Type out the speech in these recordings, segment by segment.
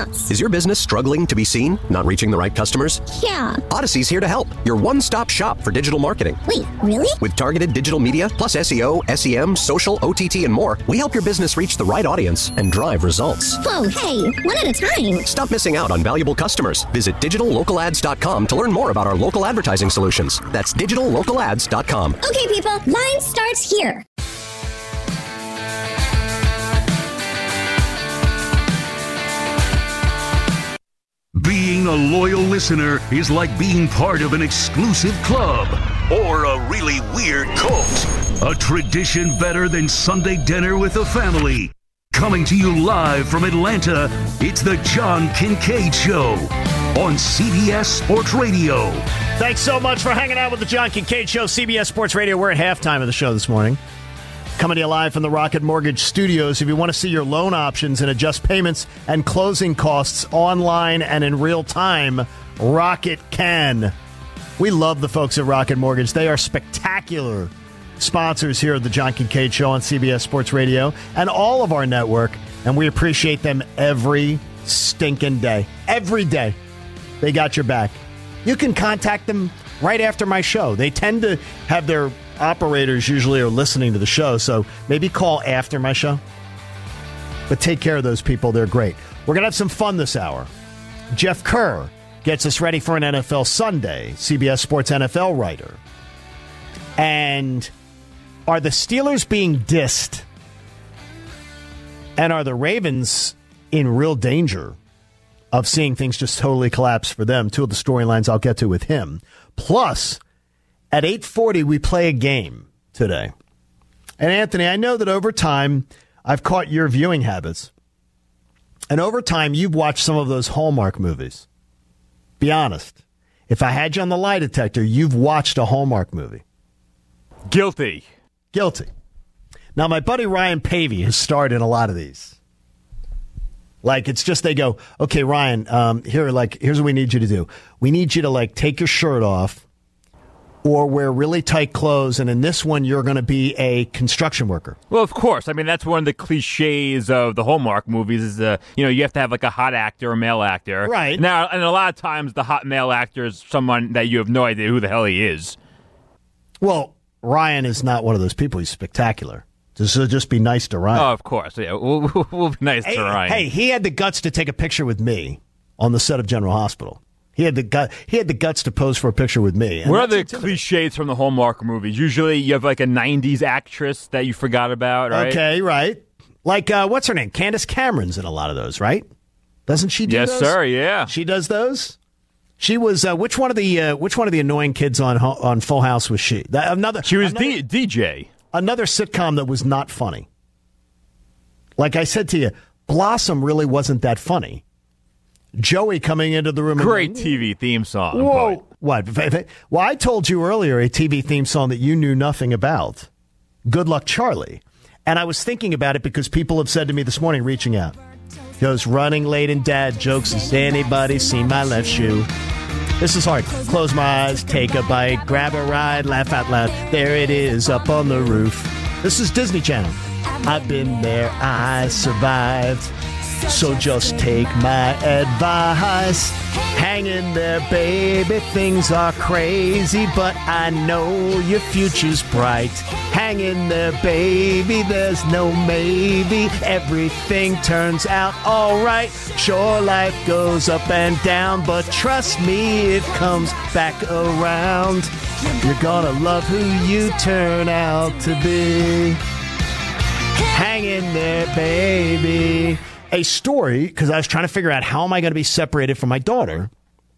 nuts. Is your business struggling to be seen? Not reaching the right customers? Yeah. Odyssey's here to help. Your one-stop shop for digital marketing. Wait, really? With targeted digital media, plus SEO, SEM, social, OTT, and more, we help your business reach the right audience and drive results. Whoa, hey, one at a time. Stop missing out on valuable customers. Visit digitallocalads.com to learn more about our local advertising solutions. That's digitallocalads.com. Okay, people, line starts here. Being a loyal listener is like being part of an exclusive club or a really weird cult. A tradition better than Sunday dinner with the family. Coming to you live from Atlanta, it's the John Kincaid Show on CBS Sports Radio. Thanks so much for hanging out with the John Kincaid Show, CBS Sports Radio. We're at halftime of the show this morning. Coming to you live from the Rocket Mortgage Studios. If you want to see your loan options and adjust payments and closing costs online and in real time, Rocket can. We love the folks at Rocket Mortgage. They are spectacular sponsors here at the John Kincaid Show on CBS Sports Radio and all of our network, and we appreciate them every stinking day. Every day. They got your back. You can contact them right after my show. They tend to have their operators usually are listening to the show, so maybe call after my show. But take care of those people. They're great. We're going to have some fun this hour. Jeff Kerr gets us ready for an NFL Sunday, CBS Sports NFL writer. And are the Steelers being dissed? And are the Ravens in real danger of seeing things just totally collapse for them? Two of the storylines I'll get to with him. Plus, at 8:40, we play a game today. And Anthony, I know that over time, I've caught your viewing habits. And over time, you've watched some of those Hallmark movies. Be honest. If I had you on the lie detector, you've watched a Hallmark movie. Guilty. Now, my buddy Ryan Pavey has starred in a lot of these. Like, it's just they go, okay, Ryan, here's what we need you to do. We need you to, take your shirt off or wear really tight clothes, and in this one, you're going to be a construction worker. Well, of course. I mean, that's one of the cliches of the Hallmark movies is, you have to have, a hot actor or male actor. Right. Now, and a lot of times, the hot male actor is someone that you have no idea who the hell he is. Well, Ryan is not one of those people. He's spectacular. So just be nice to Ryan. Oh, of course. Yeah, we'll be nice to Ryan. Hey, he had the guts to take a picture with me on the set of General Hospital. He had the guts to pose for a picture with me. What are the cliches from the Hallmark movies? Usually you have a 90s actress that you forgot about, right? Okay, right. Like, what's her name? Candace Cameron's in a lot of those, right? Doesn't she do those? Yes, sir, yeah. She does those? She was, which one of the annoying kids on Full House was she? She was DJ. Another sitcom that was not funny. Like I said to you, Blossom really wasn't that funny. Joey coming into the room. Great TV theme song. Whoa. What? Well, I told you earlier a TV theme song that you knew nothing about. Good Luck Charlie. And I was thinking about it because people have said to me this morning, reaching out, goes, running late in dad jokes. Has anybody seen my left shoe? This is hard. Close my eyes, take a bite, grab a ride, laugh out loud. There it is up on the roof. This is Disney Channel. I've been there, I survived. So just take my advice. Hang in there, baby. Things are crazy, but I know your future's bright. Hang in there, baby. There's no maybe. Everything turns out all right. Sure, life goes up and down, but trust me, it comes back around. You're gonna love who you turn out to be. Hang in there, baby. A story, because I was trying to figure out how am I going to be separated from my daughter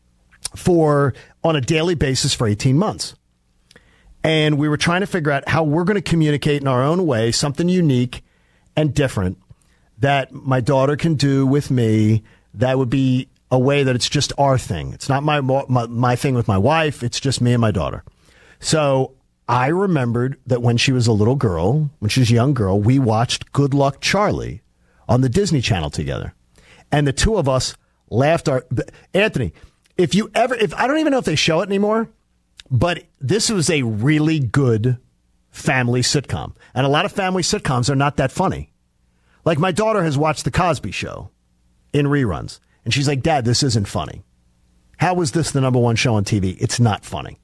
on a daily basis for 18 months. And we were trying to figure out how we're going to communicate in our own way, something unique and different that my daughter can do with me that would be a way that it's just our thing. It's not my thing with my wife. It's just me and my daughter. So I remembered that when she was a little girl, when she was a young girl, we watched Good Luck Charlie on the Disney Channel together. And the two of us laughed Anthony, if I don't even know if they show it anymore, but this was a really good family sitcom. And a lot of family sitcoms are not that funny. Like my daughter has watched The Cosby Show in reruns. And she's like, Dad, this isn't funny. How was this the number one show on TV? It's not funny.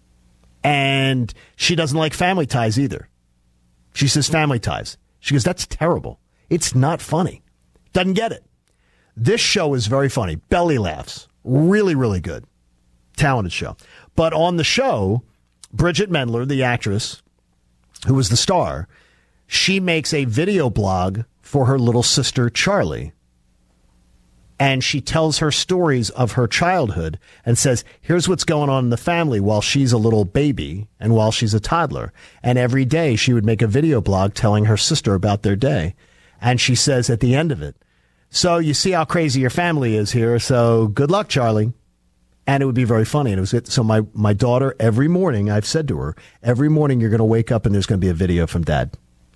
And she doesn't like Family Ties either. She says Family Ties. She goes, that's terrible. It's not funny. Doesn't get it. This show is very funny. Belly laughs. Really, really good. Talented show. But on the show, Bridget Mendler, the actress, who was the star, she makes a video blog for her little sister, Charlie. And she tells her stories of her childhood and says, here's what's going on in the family while she's a little baby and while she's a toddler. And every day she would make a video blog telling her sister about their day. And she says at the end of it, so you see how crazy your family is here. So good luck, Charlie. And it would be very funny. And it was it. So my daughter, every morning, I've said to her, every morning you're going to wake up and there's going to be a video from Dad.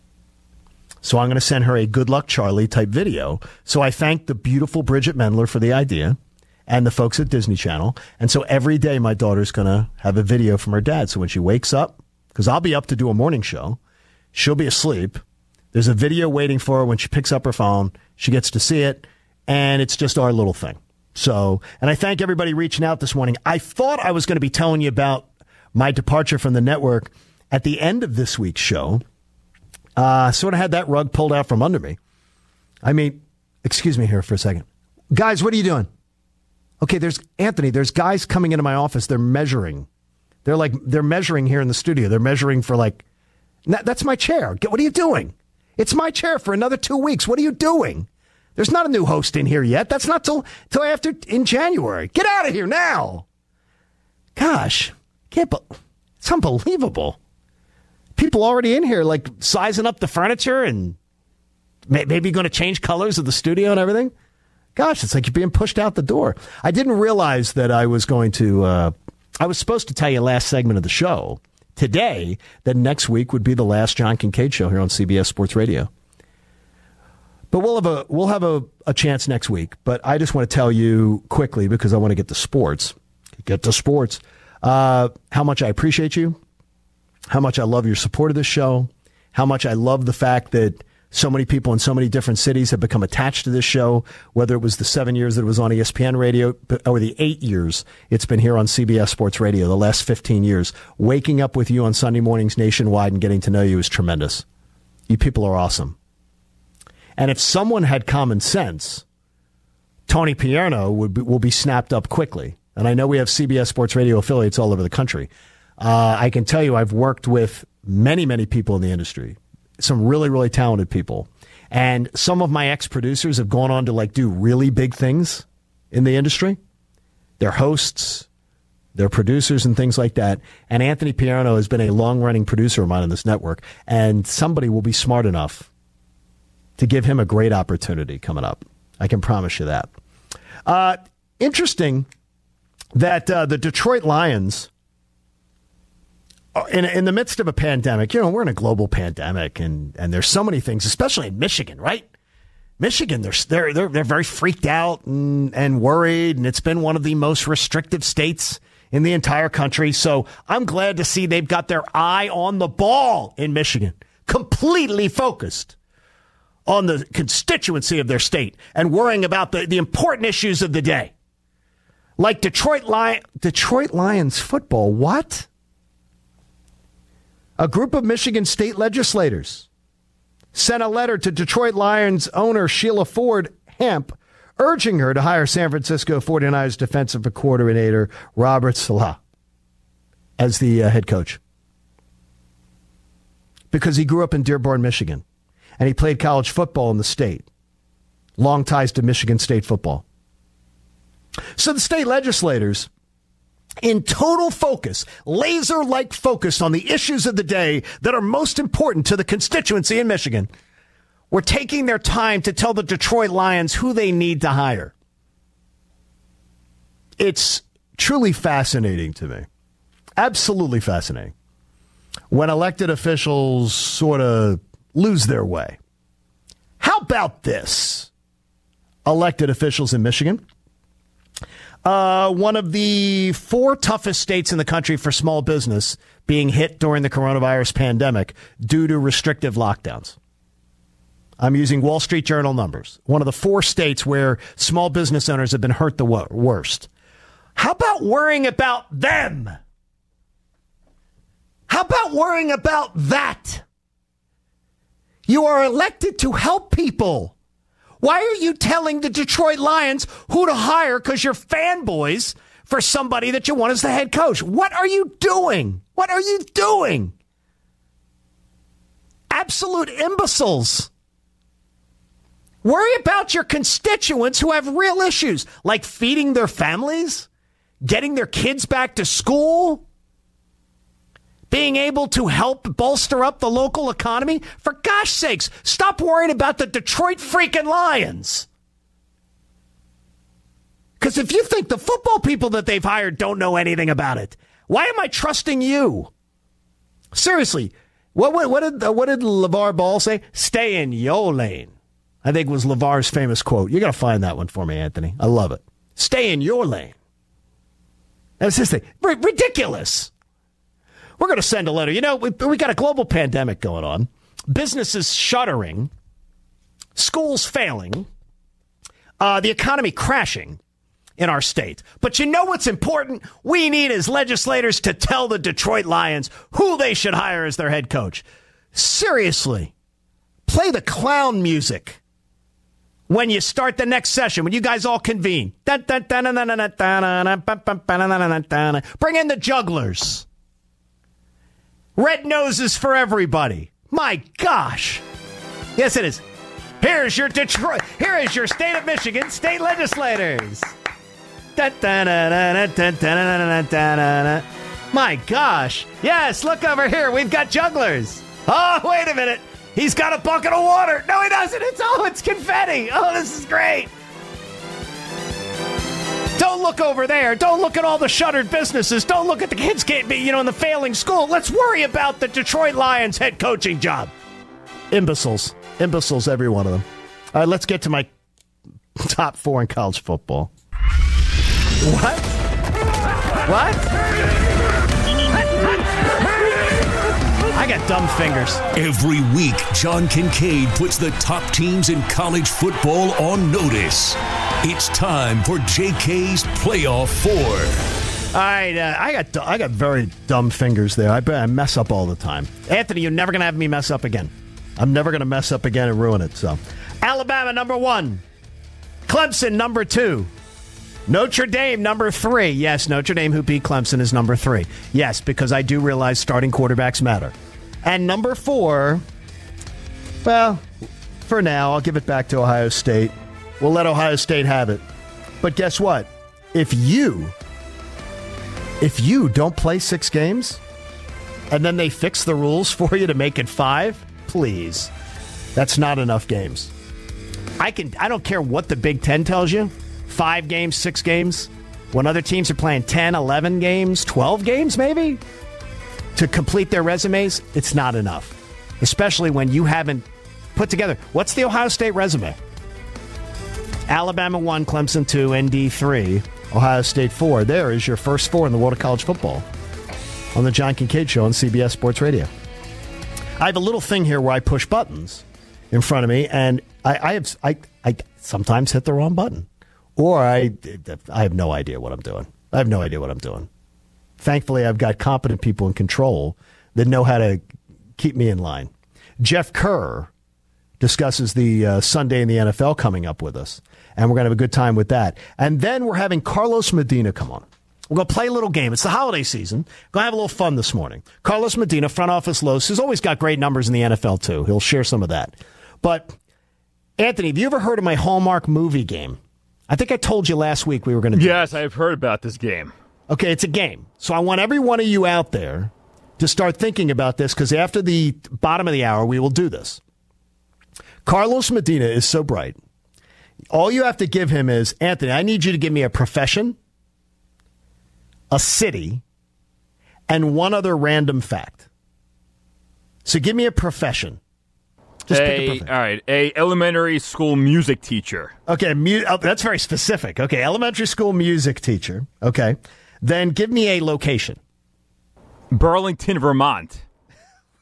So I'm going to send her a good luck, Charlie type video. So I thank the beautiful Bridget Mendler for the idea and the folks at Disney Channel. And so every day my daughter's going to have a video from her dad. So when she wakes up, because I'll be up to do a morning show, she'll be asleep. There's a video waiting for her. When she picks up her phone, she gets to see it. And it's just our little thing. So, and I thank everybody reaching out this morning. I thought I was going to be telling you about my departure from the network at the end of this week's show. Sort of had that rug pulled out from under me. I mean, excuse me here for a second. Guys, what are you doing? Okay, there's guys coming into my office. They're measuring. They're measuring here in the studio. They're measuring for that's my chair. What are you doing? It's my chair for another 2 weeks. What are you doing? There's not a new host in here yet. That's not till after in January. Get out of here now. Gosh, it's unbelievable. People already in here, sizing up the furniture and maybe going to change colors of the studio and everything. Gosh, it's like you're being pushed out the door. I didn't realize that I was going to, I was supposed to tell you last segment of the show today that next week would be the last John Kincaid show here on CBS Sports Radio. But we'll have a chance next week. But I just want to tell you quickly, because I want to get to sports, how much I appreciate you. How much I love your support of this show, how much I love the fact that so many people in so many different cities have become attached to this show, whether it was the 7 years that it was on ESPN Radio or the 8 years it's been here on CBS Sports Radio, the last 15 years. Waking up with you on Sunday mornings nationwide and getting to know you is tremendous. You people are awesome. And if someone had common sense, Tony Pierno will be snapped up quickly. And I know we have CBS Sports Radio affiliates all over the country. I can tell you I've worked with many, many people in the industry, some really, really talented people. And some of my ex-producers have gone on to do really big things in the industry. They're hosts, they're producers and things like that. And Anthony Pierno has been a long-running producer of mine on this network. And somebody will be smart enough to give him a great opportunity coming up. I can promise you that. Interesting that the Detroit Lions, in the midst of a pandemic, we're in a global pandemic, and there's so many things, especially in Michigan, right? Michigan, they're very freaked out and worried, and it's been one of the most restrictive states in the entire country. So I'm glad to see they've got their eye on the ball in Michigan, completely focused on the constituency of their state and worrying about the important issues of the day, like Detroit Lions football. What? A group of Michigan state legislators sent a letter to Detroit Lions owner Sheila Ford Hamp, urging her to hire San Francisco 49ers defensive coordinator Robert Saleh as the head coach. Because he grew up in Dearborn, Michigan, and he played college football in the state. Long ties to Michigan State football. So the state legislators, in total focus, laser-like focus on the issues of the day that are most important to the constituency in Michigan, were taking their time to tell the Detroit Lions who they need to hire. It's truly fascinating to me. Absolutely fascinating. When elected officials sort of lose their way. How about this? Elected officials in Michigan. One of the 4 toughest states in the country for small business being hit during the coronavirus pandemic due to restrictive lockdowns. I'm using Wall Street Journal numbers. One of the 4 states where small business owners have been hurt the worst. How about worrying about them? How about worrying about that? You are elected to help people. Why are you telling the Detroit Lions who to hire because you're fanboys for somebody that you want as the head coach? What are you doing? What are you doing? Absolute imbeciles. Worry about your constituents who have real issues, like feeding their families, getting their kids back to school, being able to help bolster up the local economy. For gosh sakes, stop worrying about the Detroit freaking Lions. Because if you think the football people that they've hired don't know anything about it, why am I trusting you? Seriously, what did LeVar Ball say? Stay in your lane. I think was LeVar's famous quote. You got to find that one for me, Anthony. I love it. Stay in your lane. That's his thing. Ridiculous. We're going to send a letter. You know, we got a global pandemic going on. Businesses shuttering. Schools failing. The economy crashing in our state. But you know what's important? We need as legislators to tell the Detroit Lions who they should hire as their head coach. Seriously. Play the clown music when you start the next session, when you guys all convene. Bring in the jugglers. Red noses for everybody. My gosh. Yes, it is. Here's your Detroit. Here is your state of Michigan state legislators. My gosh. Yes, look over here. We've got jugglers. Oh, wait a minute. He's got a bucket of water. No, he doesn't. It's confetti. Oh, this is great. Don't look over there. Don't look at all the shuttered businesses. Don't look at the kids in the failing school. Let's worry about the Detroit Lions head coaching job. Imbeciles. Imbeciles, every one of them. All right, let's get to my top 4 in college football. What? I got dumb fingers. Every week, John Kincaid puts the top teams in college football on notice. It's time for JK's Playoff 4. All right, I got very dumb fingers there. I mess up all the time. Anthony, you're never going to have me mess up again. I'm never going to mess up again and ruin it. So, Alabama, number 1. Clemson, number 2. Notre Dame, number 3. Yes, Notre Dame, who beat Clemson, is number 3. Yes, because I do realize starting quarterbacks matter. And number 4, well, for now, I'll give it back to Ohio State. We'll let Ohio State have it. But guess what? If you don't play 6 games, and then they fix the rules for you to make it 5, please. That's not enough games. I don't care what the Big Ten tells you. 5 games, 6 games. When other teams are playing 10, 11 games, 12 games maybe, to complete their resumes, it's not enough. Especially when you haven't put together. What's the Ohio State resume? Alabama 1, Clemson 2, ND 3, Ohio State 4. There is your first 4 in the world of college football on the John Kincaid Show on CBS Sports Radio. I have a little thing here where I push buttons in front of me, and I sometimes hit the wrong button. Or I have no idea what I'm doing. Thankfully, I've got competent people in control that know how to keep me in line. Jeff Kerr discusses the Sunday in the NFL coming up with us, and we're going to have a good time with that. And then we're having Carlos Medina come on. We're going to play a little game. It's the holiday season. We're going to have a little fun this morning. Carlos Medina, front office Los, who's always got great numbers in the NFL, too. He'll share some of that. But, Anthony, have you ever heard of my Hallmark movie game? I think I told you last week we were going to do Yes, this. I've heard about this game. Okay, it's a game. So I want every one of you out there to start thinking about this, because after the bottom of the hour, we will do this. Carlos Medina is so bright. All you have to give him is, Anthony, I need you to give me a profession, a city, and one other random fact. So give me a profession. Just pick a profession. All right, a elementary school music teacher. Okay, that's very specific. Okay, elementary school music teacher. Okay, then give me a location. Burlington, Vermont.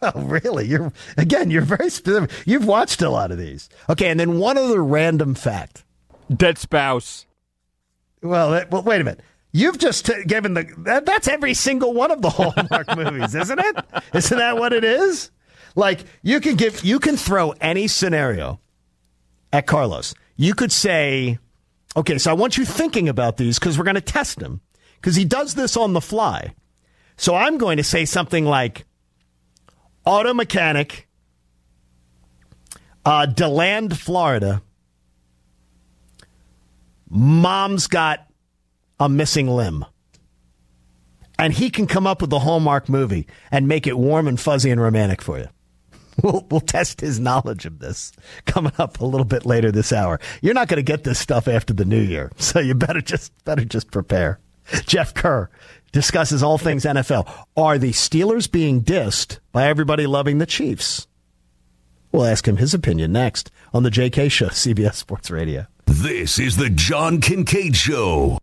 Oh, really? You're very specific. You've watched a lot of these. Okay, and then one other random fact. Dead spouse. Well, wait a minute. You've just given that's every single one of the Hallmark movies, isn't it? Isn't that what it is? Like, you can throw any scenario at Carlos. You could say, okay, so I want you thinking about these because we're going to test him because he does this on the fly. So I'm going to say something like auto mechanic, DeLand, Florida. Mom's got a missing limb. And he can come up with the Hallmark movie and make it warm and fuzzy and romantic for you. We'll test his knowledge of this coming up a little bit later this hour. You're not going to get this stuff after the new year, so you better just prepare. Jeff Kerr discusses all things NFL. Are the Steelers being dissed by everybody loving the Chiefs? We'll ask him his opinion next on the JK Show, CBS Sports Radio. This is the John Kincaid Show.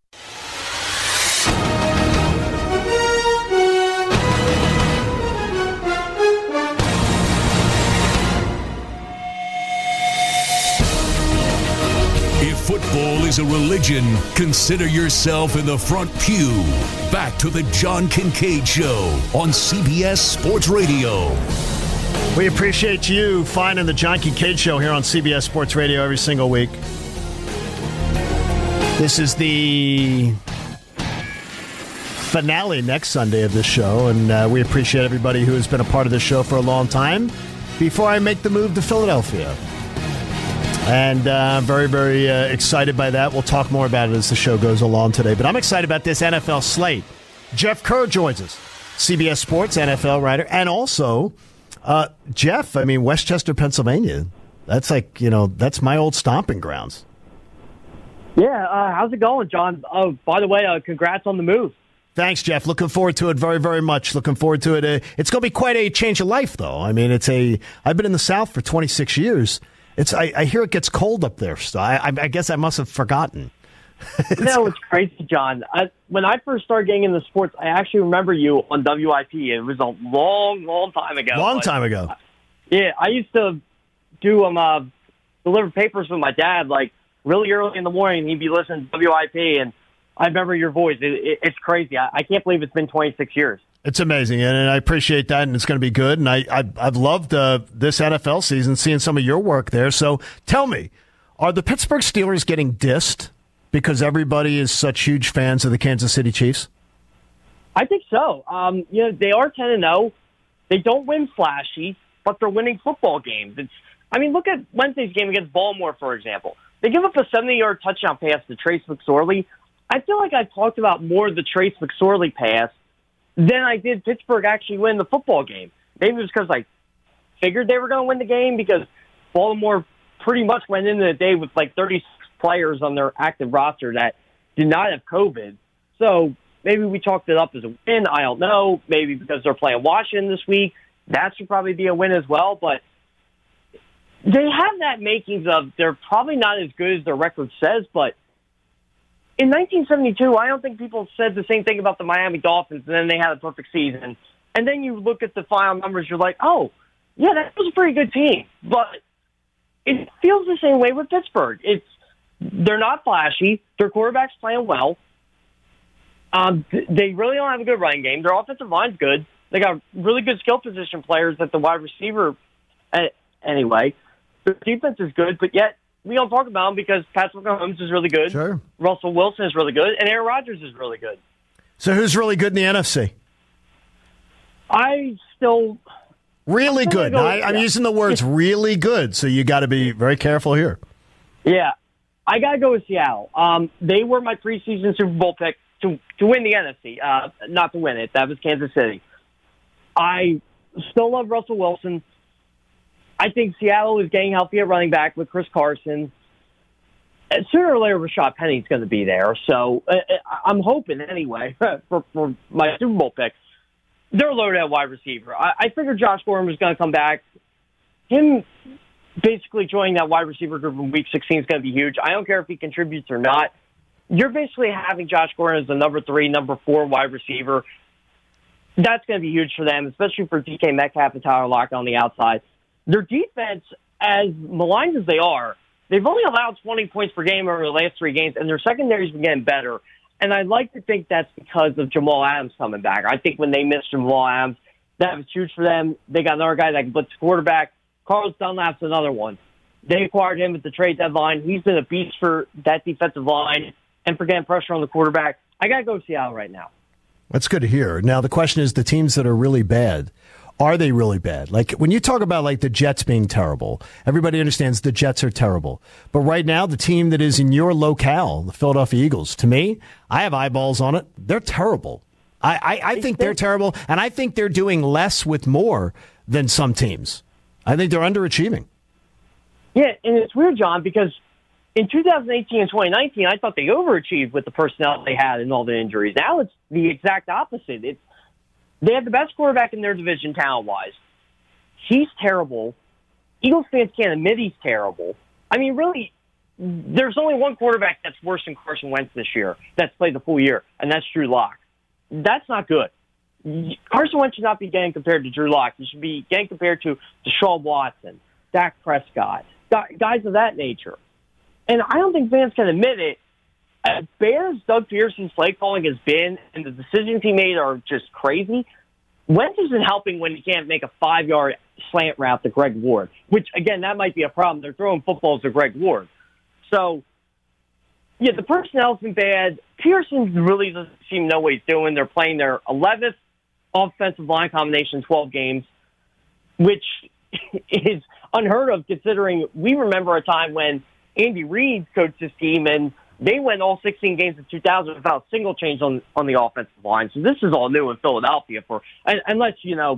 If football is a religion, consider yourself in the front pew. Back to the John Kincaid Show on CBS Sports Radio. We appreciate you finding the John Kincaid Show here on CBS Sports Radio every single week. This is the finale next Sunday of this show, and we appreciate everybody who has been a part of this show for a long time before I make the move to Philadelphia. And very, very excited by that. We'll talk more about it as the show goes along today. But I'm excited about this NFL slate. Jeff Kerr joins us, CBS Sports NFL writer, and also Jeff, Westchester, Pennsylvania. That's that's my old stomping grounds. Yeah, how's it going, John? Oh, by the way, congrats on the move. Thanks, Jeff. Looking forward to it very, very much. Looking forward to it. It's going to be quite a change of life, though. I've been in the South for 26 years. I hear it gets cold up there, so I guess I must have forgotten. No, it's crazy, John. When I first started getting into sports, I actually remember you on WIP. It was a long, long time ago. Time ago. Yeah, I used to do deliver papers with my dad, really early in the morning. He'd be listening to WIP, and I remember your voice. It's crazy. I can't believe it's been 26 years. It's amazing, and I appreciate that, and it's going to be good. And I've loved this NFL season, seeing some of your work there. So tell me, are the Pittsburgh Steelers getting dissed because everybody is such huge fans of the Kansas City Chiefs? I think so. They are 10-0. They don't win flashy, but they're winning football games. Look at Wednesday's game against Baltimore, for example. They give up a 70-yard touchdown pass to Trace McSorley. I feel like I talked about more of the Trace McSorley pass than I did Pittsburgh actually win the football game. Maybe it was because I figured they were going to win the game because Baltimore pretty much went into the day with 36 players on their active roster that did not have COVID. So maybe we chalked it up as a win. I don't know. Maybe because they're playing Washington this week. That should probably be a win as well. But they have that makings of they're probably not as good as their record says, but in 1972, I don't think people said the same thing about the Miami Dolphins, and then they had a perfect season. And then you look at the final numbers, you're like, oh, yeah, that was a pretty good team. But it feels the same way with Pittsburgh. They're not flashy. Their quarterback's playing well. They really don't have a good running game. Their offensive line's good. They got really good skill position players at the wide receiver. Anyway, their defense is good, but yet we don't talk about them because Patrick Mahomes is really good. Sure. Russell Wilson is really good, and Aaron Rodgers is really good. So who's really good in the NFC? Really good. I'm using the words really good, so you got to be very careful here. Yeah. I got to go with Seattle. They were my preseason Super Bowl pick to win the NFC, not to win it. That was Kansas City. I still love Russell Wilson. I think Seattle is getting healthy at running back with Chris Carson. And sooner or later, Rashad Penny's going to be there. So I'm hoping anyway for my Super Bowl pick. They're loaded at wide receiver. I figured Josh Gordon was going to come back. Him basically joining that wide receiver group in Week 16 is going to be huge. I don't care if he contributes or not. You're basically having Josh Gordon as the number 3, number 4 wide receiver. That's going to be huge for them, especially for DK Metcalf and Tyler Lockett on the outside. Their defense, as maligned as they are, they've only allowed 20 points per game over the last 3 games, and their secondary's been getting better. And I'd like to think that's because of Jamal Adams coming back. I think when they missed Jamal Adams, that was huge for them. They got another guy that can blitz the quarterback. Carlos Dunlap's another one. They acquired him at the trade deadline. He's been a beast for that defensive line and for getting pressure on the quarterback. I got to go Seattle right now. That's good to hear. Now, the question is the teams that are really bad, are they really bad? Like, when you talk about, like, the Jets being terrible, everybody understands the Jets are terrible. But right now, the team that is in your locale, the Philadelphia Eagles, to me, I have eyeballs on it. They're terrible. I think they're terrible, and I think they're doing less with more than some teams. I think they're underachieving. Yeah, and it's weird, John, because in 2018 and 2019, I thought they overachieved with the personnel they had and all the injuries. Now it's the exact opposite. They have the best quarterback in their division talent-wise. He's terrible. Eagles fans can't admit he's terrible. I mean, really, there's only one quarterback that's worse than Carson Wentz this year that's played the full year, and that's Drew Lock. That's not good. Carson Wentz should not be getting compared to Drew Lock. He should be getting compared to Deshaun Watson, Dak Prescott, guys of that nature. And I don't think fans can admit it. As bad as Doug Pearson's play calling has been, and the decisions he made are just crazy, Wentz isn't helping when he can't make a 5-yard slant route to Greg Ward, which, again, that might be a problem. They're throwing footballs to Greg Ward. So, yeah, the personnel's been bad. Pearson really doesn't seem to know what he's doing. They're playing their 11th offensive line combination in 12 games, which is unheard of considering we remember a time when Andy Reid coached this team and they went all 16 games in 2000 without a single change on the offensive line. So this is all new in Philadelphia unless,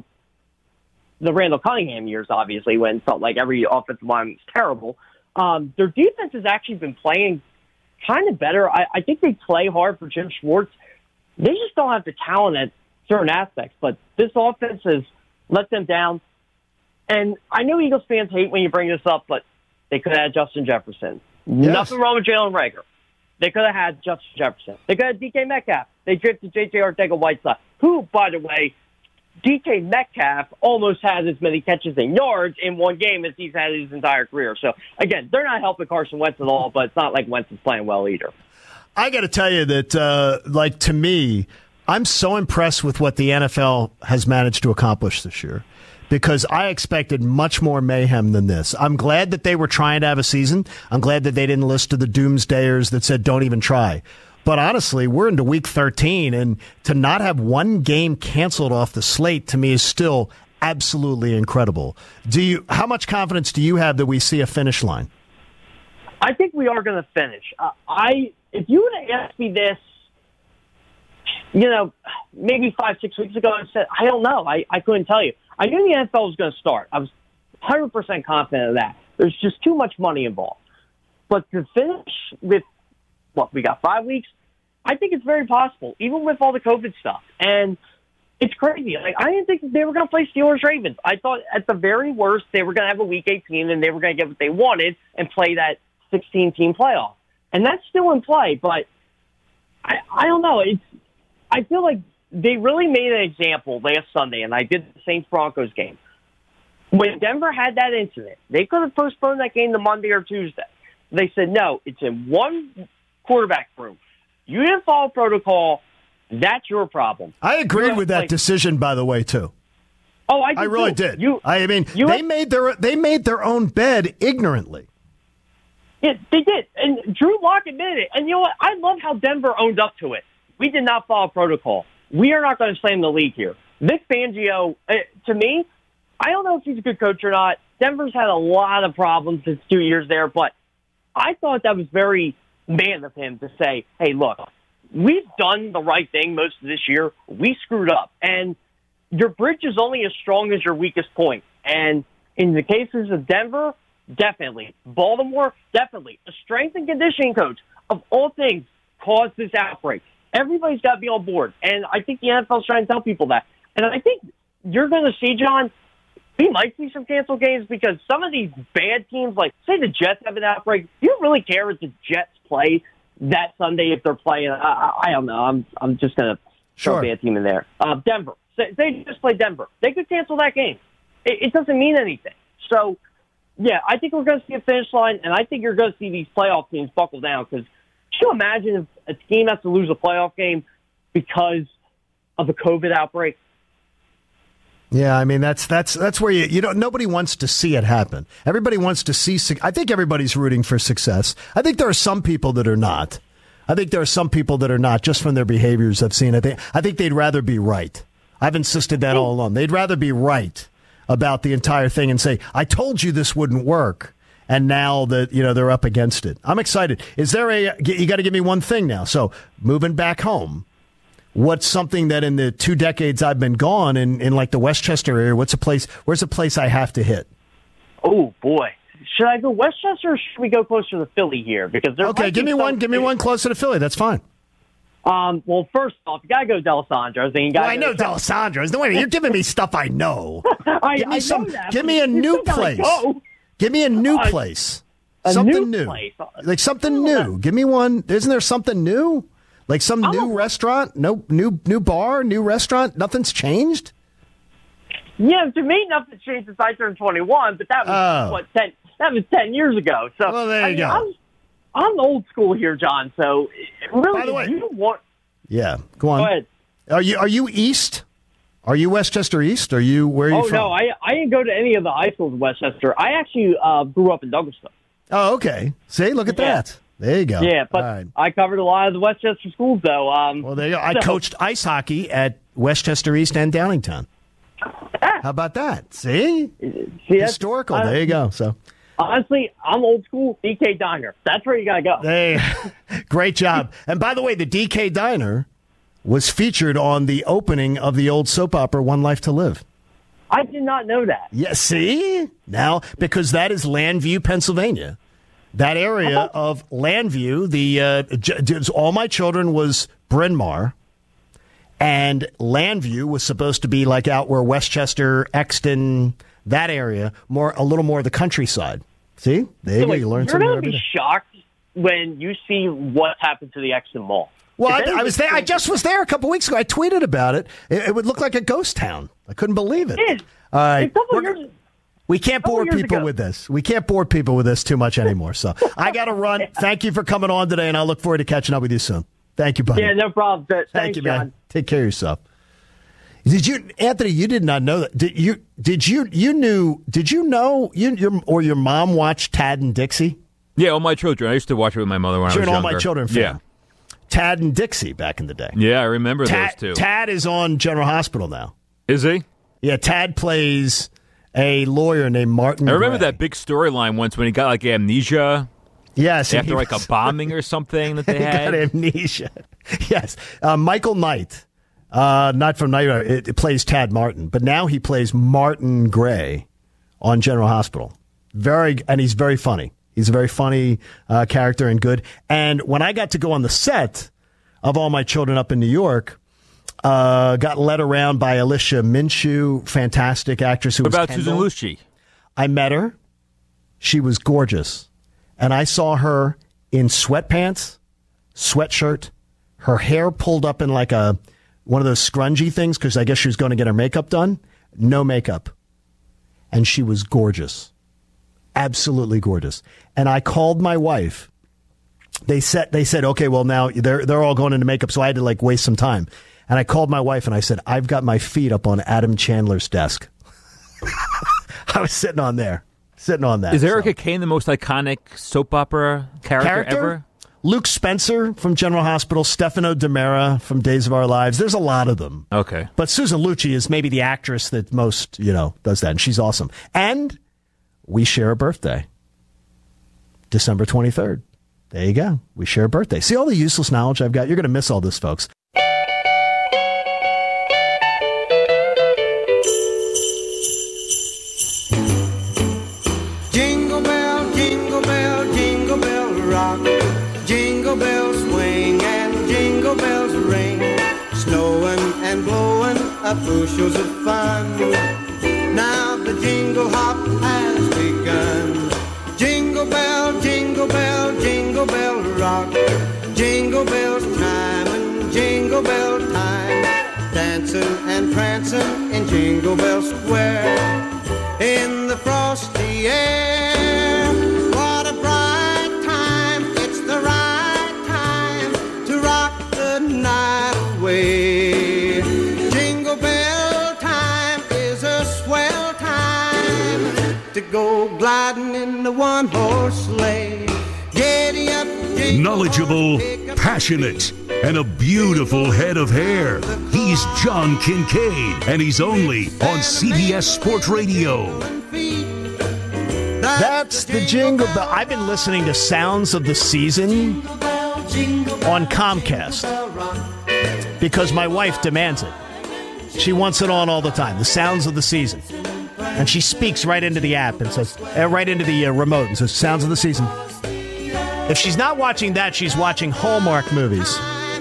the Randall Cunningham years, obviously, when it felt like every offensive line was terrible. Their defense has actually been playing kind of better. I think they play hard for Jim Schwartz. They just don't have the talent at certain aspects, but this offense has let them down. And I know Eagles fans hate when you bring this up, but they could have had Justin Jefferson. Yes. Nothing wrong with Jalen Reagor. They could have had Justin Jefferson. They could have DK Metcalf. They drafted J.J. Arcega-Whiteside, who, by the way, DK Metcalf almost has as many catches and yards in one game as he's had his entire career. So, again, they're not helping Carson Wentz at all, but it's not like Wentz is playing well either. I got to tell you that, to me, I'm so impressed with what the NFL has managed to accomplish this year because I expected much more mayhem than this. I'm glad that they were trying to have a season. I'm glad that they didn't list to the doomsdayers that said don't even try. But honestly, we're into week 13, and to not have one game canceled off the slate to me is still absolutely incredible. How much confidence do you have that we see a finish line? I think we are going to finish. If you would have asked me this, maybe 5-6 weeks ago, I said, I don't know. I couldn't tell you. I knew the NFL was going to start. I was 100% confident of that. There's just too much money involved. But to finish with, we got 5 weeks? I think it's very possible, even with all the COVID stuff. And it's crazy. I didn't think they were going to play Steelers-Ravens. I thought at the very worst they were going to have a Week 18 and they were going to get what they wanted and play that 16-team playoff. And that's still in play, but I don't know. I feel like they really made an example last Sunday, and I did the Saints-Broncos game. When Denver had that incident, they could have postponed that game to Monday or Tuesday. They said, no, it's in one quarterback room. You didn't follow protocol. That's your problem. I agreed with that decision, by the way, too. Oh, I really did. They made their own bed ignorantly. Yeah, they did. And Drew Lock admitted it. And you know what? I love how Denver owned up to it. We did not follow protocol. We are not going to slam the league here. Vic Fangio, to me, I don't know if he's a good coach or not. Denver's had a lot of problems his 2 years there, but I thought that was very man of him to say, hey, look, we've done the right thing most of this year. We screwed up. And your bridge is only as strong as your weakest point. And in the cases of Denver, definitely. Baltimore, definitely. A strength and conditioning coach, of all things, caused this outbreak. Everybody's got to be on board. And I think the NFL's trying to tell people that. And I think you're going to see, John, we might see some canceled games because some of these bad teams, like, say the Jets have an outbreak, you don't really care if the Jets play that Sunday if they're playing. I don't know. I'm just going to throw a bad team in there. Denver, Say they just play Denver. They could cancel that game. It doesn't mean anything. So, yeah, I think we're going to see a finish line, and I think you're going to see these playoff teams buckle down because can you imagine if a team has to lose a playoff game because of a COVID outbreak? Yeah, I mean that's where you don't. Nobody wants to see it happen. Everybody wants to see. I think everybody's rooting for success. I think there are some people that are not. I think there are some people that are not just from their behaviors I've seen. I think they'd rather be right. I've insisted that all along. They'd rather be right about the entire thing and say, "I told you this wouldn't work," and now that they're up against it. I'm excited. Is there you got to give me one thing now. So moving back home. What's something that in the 2 decades I've been gone in like the Westchester area, where's a place I have to hit? Oh, boy. Should I go Westchester or should we go closer to Philly here? Because okay, give me one closer to Philly. That's fine. Well, first off, you got to go D'Alessandro's. I know D'Alessandro's. No, wait, you're giving me stuff I know. I know that. Give me a new place. Give me a new place. Something new. Like something new. Give me one. Isn't there something new? Like some new restaurant? No, new bar, new restaurant? Nothing's changed? Yeah, to me, nothing's changed since I turned 21, but that was, 10 years ago. So, well, there you go. I'm old school here, John, so really, by the way, yeah, go on. Go ahead. Are you east? Are you Westchester East? Where are you from? No, I didn't go to any of the high schools in Westchester. I actually grew up in Douglasville. Oh, okay. See, look at that. There you go. Yeah, but right. I covered a lot of the Westchester schools, though. Well, there you go. I coached ice hockey at Westchester East and Downingtown. How about that? See historical. There you go. So, honestly, I'm old school. DK Diner. That's where you got to go. Hey, great job. And by the way, the DK Diner was featured on the opening of the old soap opera One Life to Live. I did not know that. Yeah, see? Now, because that is Landview, Pennsylvania. That area of Landview, All My Children was Bryn Mawr, and Landview was supposed to be like out where Westchester, Exton, that area, a little more of the countryside. See? There you go. You learn something. You're going to be shocked when you see what happened to the Exton Mall. Well, I was there. I just was there a couple weeks ago. I tweeted about it. It would look like a ghost town. I couldn't believe it. All right. We can't bore people with this. We can't bore people with this too much anymore. So I got to run. Thank you for coming on today, and I look forward to catching up with you soon. Thank you, buddy. Yeah, no problem. Thank you, John. man. Take care of yourself. Anthony? You did not know that. Did you know your mom watched Tad and Dixie? Yeah, All My Children. I used to watch it with my mother when I was younger. All My Children fan. Yeah. Tad and Dixie back in the day. Yeah, I remember those two. Tad is on General Hospital now. Is he? Yeah, Tad plays a lawyer named Martin I remember Gray. that big storyline once when he got like amnesia. Yes. After like a bombing or something that they had. Got amnesia. Yes. Michael Knight, not from Night Rider, it plays Tad Martin, but now he plays Martin Gray on General Hospital. And he's very funny. He's a very funny character and good. And when I got to go on the set of All My Children up in New York, got led around by Alicia Minshew, fantastic actress who was What about Kendall. Susan Lucci? I met her. She was gorgeous. And I saw her in sweatpants, sweatshirt, her hair pulled up in like one of those scrungy things because I guess she was going to get her makeup done. No makeup. And she was gorgeous. Absolutely gorgeous. And I called my wife. They said, okay, well now they're all going into makeup, so I had to like waste some time. And I called my wife and I said, I've got my feet up on Adam Chandler's desk. I was sitting on that. Is Erica Kane the most iconic soap opera character ever? Luke Spencer from General Hospital, Stefano DiMera from Days of Our Lives. There's a lot of them. Okay. But Susan Lucci is maybe the actress that most, does that. And she's awesome. And we share a birthday. December 23rd. There you go. We share a birthday. See all the useless knowledge I've got? You're going to miss all this, folks. Jingle bell, jingle bell, jingle bell rock. Jingle bells swing and jingle bells ring. Snowing and blowing up bushels of fun. Now the jingle hop has begun. Jingle bell, jingle bell, jingle bell rock. Jingle bells chime and jingle bell time. Dancing and prancing dancing in Jingle Bell Square. In the frosty air, what a bright time. It's the right time to rock the night away. Jingle Bell time is a swell time to go gliding in the one-horse sleigh. Giddy up, Knowledgeable, passionate, and a beautiful head of hair. He's John Kincaid, and he's only on CBS Sports Radio. That's the Jingle Bell. I've been listening to Sounds of the Season on Comcast because my wife demands it. She wants it on all the time, the Sounds of the Season. And she speaks right into the app and says, right into the remote and says, Sounds of the Season. If she's not watching that, she's watching Hallmark movies.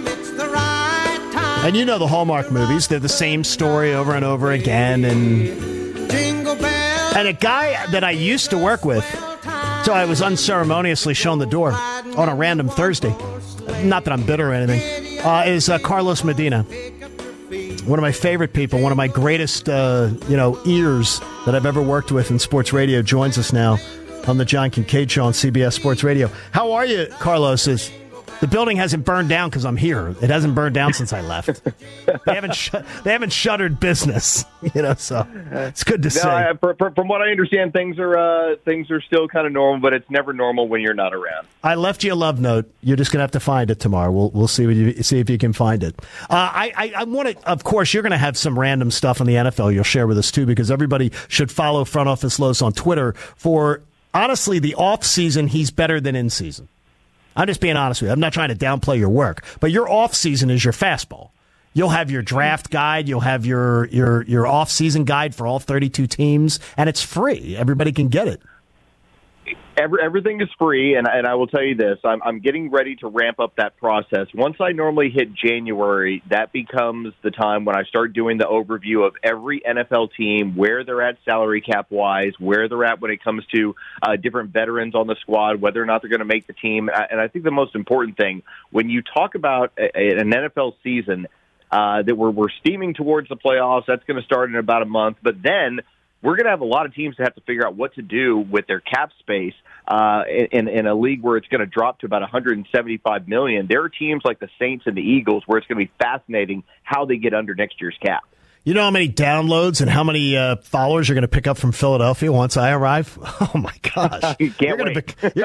And you know the Hallmark movies. They're the same story over and over again. And a guy that I used to work with, so I was unceremoniously shown the door on a random Thursday. Not that I'm bitter or anything. Is Carlos Medina. One of my favorite people, one of my greatest ears that I've ever worked with in sports radio, joins us now on the John Kincaid Show on CBS Sports Radio. How are you, Carlos? The building hasn't burned down because I'm here. It hasn't burned down since I left. They haven't shuttered business, so it's good to see. From what I understand, things are still kind of normal, but it's never normal when you're not around. I left you a love note. You're just gonna have to find it tomorrow. We'll see if you can find it. I want to. Of course, you're gonna have some random stuff on the NFL you'll share with us too, because everybody should follow Front Office Los on Twitter for. Honestly, the off-season, he's better than in-season. I'm just being honest with you. I'm not trying to downplay your work, but your off-season is your fastball. You'll have your draft guide. You'll have your off-season guide for all 32 teams, and it's free. Everybody can get it. Everything is free, and I will tell you this. I'm getting ready to ramp up that process. Once I normally hit January, that becomes the time when I start doing the overview of every NFL team, where they're at salary cap-wise, where they're at when it comes to different veterans on the squad, whether or not they're going to make the team. And I think the most important thing, when you talk about an NFL season, that we're steaming towards the playoffs, that's going to start in about a month, but then we're going to have a lot of teams that have to figure out what to do with their cap space in a league where it's going to drop to about $175 million. There are teams like the Saints and the Eagles where it's going to be fascinating how they get under next year's cap. You know how many downloads and how many followers you're going to pick up from Philadelphia once I arrive? Oh my gosh! You're going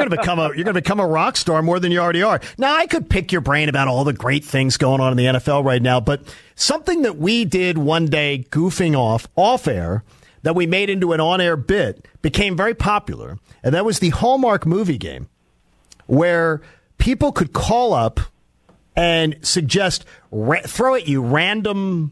to become a rock star more than you already are. Now I could pick your brain about all the great things going on in the NFL right now, but something that we did one day, goofing off air, that we made into an on-air bit, became very popular, and that was the Hallmark movie game, where people could call up and suggest, throw at you random,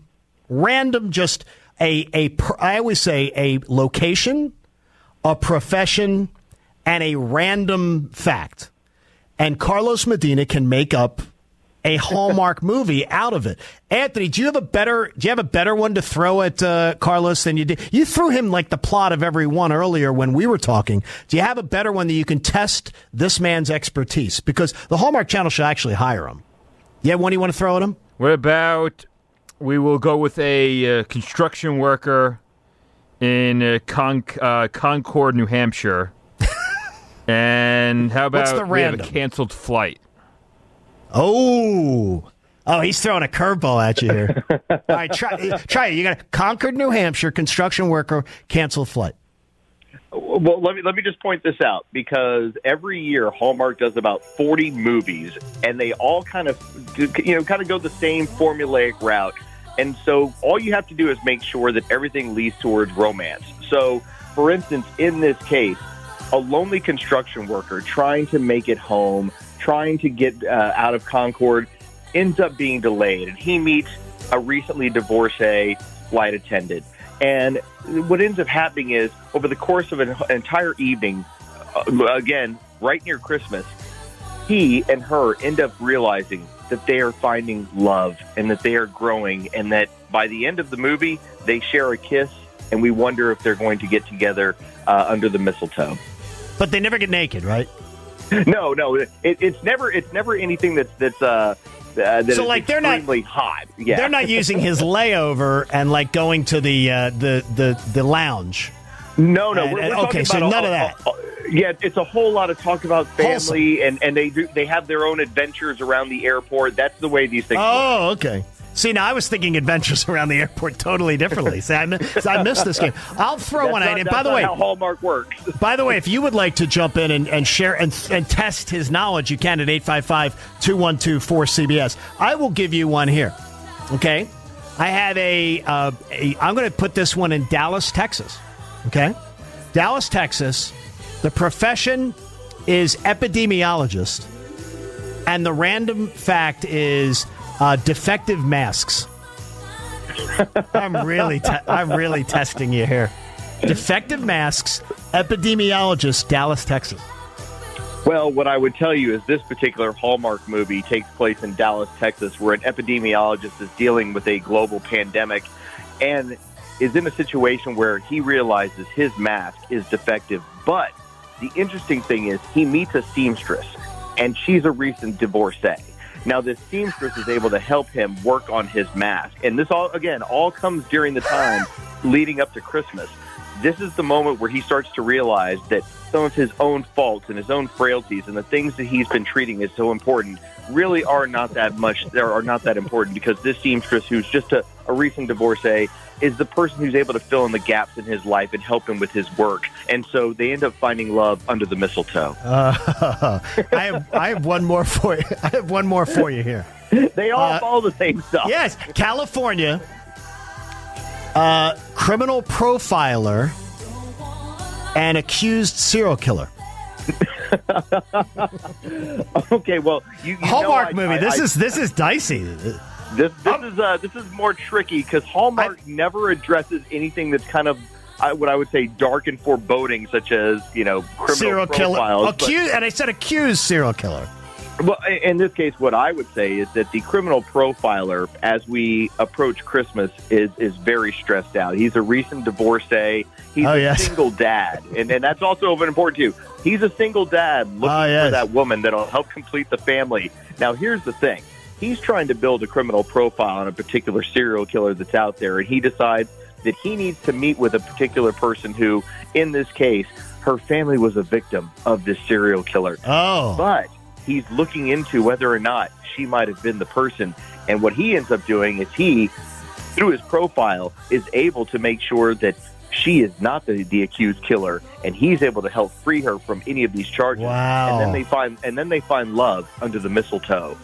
just I always say a location, a profession, and a random fact. And Carlos Medina can make up a Hallmark movie out of it. Anthony, do you have a better one to throw at Carlos than you did? You threw him like the plot of every one earlier when we were talking. Do you have a better one that you can test this man's expertise? Because the Hallmark Channel should actually hire him. You have one you want to throw at him? What about we will go with a construction worker in Concord, New Hampshire. And how about we have a canceled flight? Oh, he's throwing a curveball at you here. All right, try it. You got Concord, New Hampshire, construction worker, canceled flight. Well, let me just point this out, because every year Hallmark does about 40 movies, and they all kind of go the same formulaic route. And so all you have to do is make sure that everything leads towards romance. So, for instance, in this case, a lonely construction worker trying to make it home, trying to get out of Concord, ends up being delayed, and he meets a recently divorcee flight attendant. And what ends up happening is, over the course of an entire evening, again, right near Christmas, he and her end up realizing that they are finding love and that they are growing, and that by the end of the movie, they share a kiss, and we wonder if they're going to get together under the mistletoe. But they never get naked, right? No, it's never anything that's so like they're not extremely hot. Yeah, they're not using his layover and like going to the lounge. No, we're okay. Talking So about none of that. Yeah, it's a whole lot of talk about family, and they have their own adventures around the airport. That's the way these things work. Oh, okay. See, now I was thinking adventures around the airport totally differently. See, I missed this game. I'll throw one out. And by the way, how Hallmark works. By the way, if you would like to jump in and share and test his knowledge, you can at 855-212-4CBS. I will give you one here. Okay, I have I'm going to put this one in Dallas, Texas. Okay, Dallas, Texas. The profession is epidemiologist, and the random fact is defective masks. I'm really testing you here. Defective masks, epidemiologist, Dallas, Texas. Well, what I would tell you is this particular Hallmark movie takes place in Dallas, Texas, where an epidemiologist is dealing with a global pandemic and is in a situation where he realizes his mask is defective. But the interesting thing is he meets a seamstress, and she's a recent divorcee. Now, this seamstress is able to help him work on his mask. And this all comes during the time leading up to Christmas. This is the moment where he starts to realize that some of his own faults and his own frailties and the things that he's been treating as so important really are not that important, because this seamstress, who's just a recent divorcee, is the person who's able to fill in the gaps in his life and help him with his work. And so they end up finding love under the mistletoe. I have one more for you. I have one more for you here. They all follow the same stuff. Yes, California. Criminal profiler and accused serial killer. Okay, well, you Hallmark movie. This is dicey. This is more tricky because Hallmark never addresses anything that's kind of what I would say dark and foreboding, such as criminal serial profiles. Killer, and I said accused serial killer. Well, in this case, what I would say is that the criminal profiler, as we approach Christmas, is very stressed out. He's a recent divorcee. He's a single dad, and that's also important too. He's a single dad looking for that woman that'll help complete the family. Now, here's the thing. He's trying to build a criminal profile on a particular serial killer that's out there, and he decides that he needs to meet with a particular person who, in this case, her family was a victim of this serial killer. Oh. But he's looking into whether or not she might have been the person. And what he ends up doing is he, through his profile, is able to make sure that she is not the accused killer, and he's able to help free her from any of these charges. Wow. And then they find love under the mistletoe.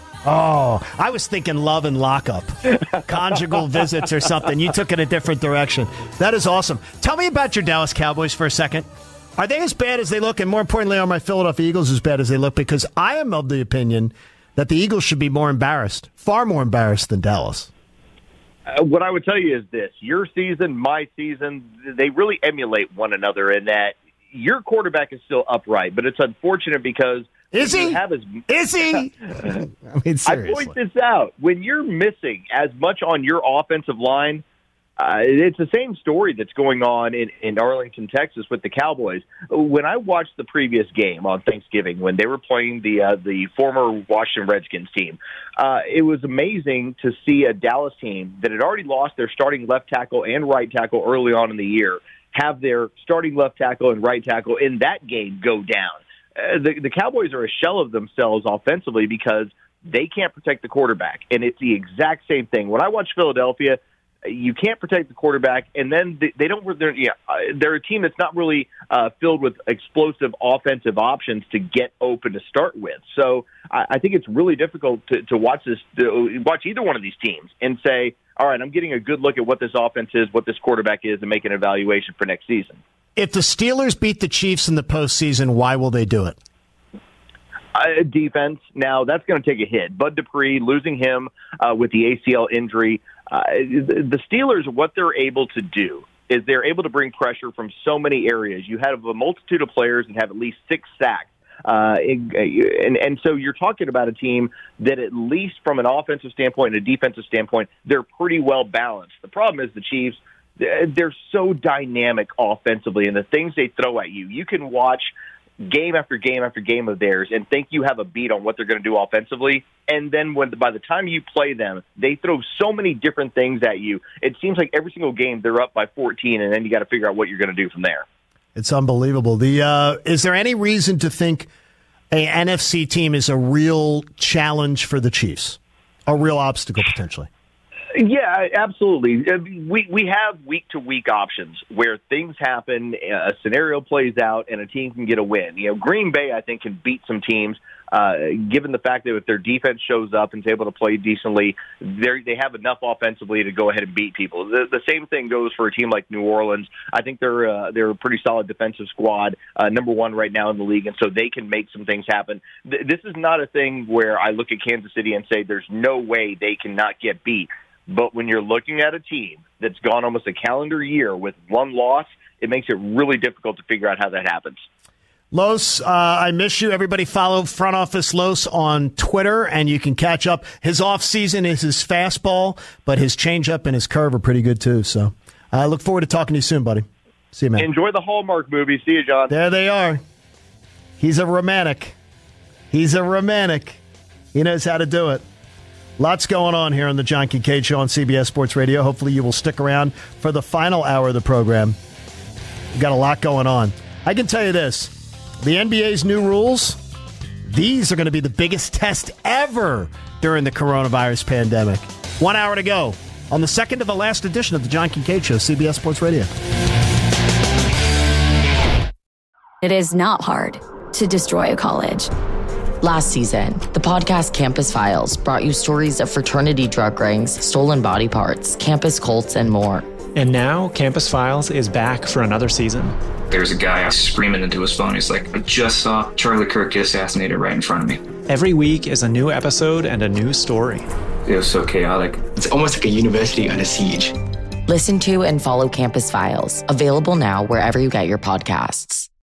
Oh, I was thinking Love and Lockup, conjugal visits or something. You took it a different direction. That is awesome. Tell me about your Dallas Cowboys for a second. Are they as bad as they look? And more importantly, are my Philadelphia Eagles as bad as they look? Because I am of the opinion that the Eagles should be more embarrassed, far more embarrassed than Dallas. What I would tell you is this. Your season, my season, they really emulate one another in that your quarterback is still upright, but it's unfortunate because... Is he? Is he? I mean, seriously. I point this out. When you're missing as much on your offensive line, it's the same story that's going on in Arlington, Texas with the Cowboys. When I watched the previous game on Thanksgiving, when they were playing the former Washington Redskins team, it was amazing to see a Dallas team that had already lost their starting left tackle and right tackle early on in the year have their starting left tackle and right tackle in that game go down. The Cowboys are a shell of themselves offensively because they can't protect the quarterback, and it's the exact same thing. When I watch Philadelphia, you can't protect the quarterback, and then they don't. They're a team that's not really filled with explosive offensive options to get open to start with. So I think it's really difficult to watch either one of these teams and say, all right, I'm getting a good look at what this offense is, what this quarterback is, and make an evaluation for next season. If the Steelers beat the Chiefs in the postseason, why will they do it? Defense. Now, that's going to take a hit. Bud Dupree, losing him with the ACL injury. The Steelers, what they're able to do is they're able to bring pressure from so many areas. You have a multitude of players and have at least 6 sacks. And so you're talking about a team that at least from an offensive standpoint and a defensive standpoint, they're pretty well balanced. The problem is the Chiefs, they're so dynamic offensively, and the things they throw at you. You can watch game after game after game of theirs and think you have a beat on what they're going to do offensively. And then by the time you play them, they throw so many different things at you. It seems like every single game they're up by 14, and then you got to figure out what you're going to do from there. It's unbelievable. Is there any reason to think a NFC team is a real challenge for the Chiefs? A real obstacle, potentially? Yeah, absolutely. We have week-to-week options where things happen, a scenario plays out, and a team can get a win. Green Bay, I think, can beat some teams, given the fact that if their defense shows up and is able to play decently, they have enough offensively to go ahead and beat people. The same thing goes for a team like New Orleans. I think they're a pretty solid defensive squad, number one right now in the league, and so they can make some things happen. This is not a thing where I look at Kansas City and say there's no way they cannot get beat. But when you're looking at a team that's gone almost a calendar year with one loss, it makes it really difficult to figure out how that happens. Los, I miss you. Everybody follow Front Office Los on Twitter, and you can catch up. His offseason is his fastball, but his changeup and his curve are pretty good, too. So I look forward to talking to you soon, buddy. See you, man. Enjoy the Hallmark movies. See you, John. There they are. He's a romantic. He knows how to do it. Lots going on here on the John Kincade Show on CBS Sports Radio. Hopefully you will stick around for the final hour of the program. We've got a lot going on. I can tell you this. The NBA's new rules, these are going to be the biggest test ever during the coronavirus pandemic. 1 hour to go on the second to the last edition of the John Kincade Show, CBS Sports Radio. It is not hard to destroy a college. Last season, the podcast Campus Files brought you stories of fraternity drug rings, stolen body parts, campus cults, and more. And now, Campus Files is back for another season. There's a guy screaming into his phone. He's like, I just saw Charlie Kirk get assassinated right in front of me. Every week is a new episode and a new story. It was so chaotic. It's almost like a university under siege. Listen to and follow Campus Files, available now wherever you get your podcasts.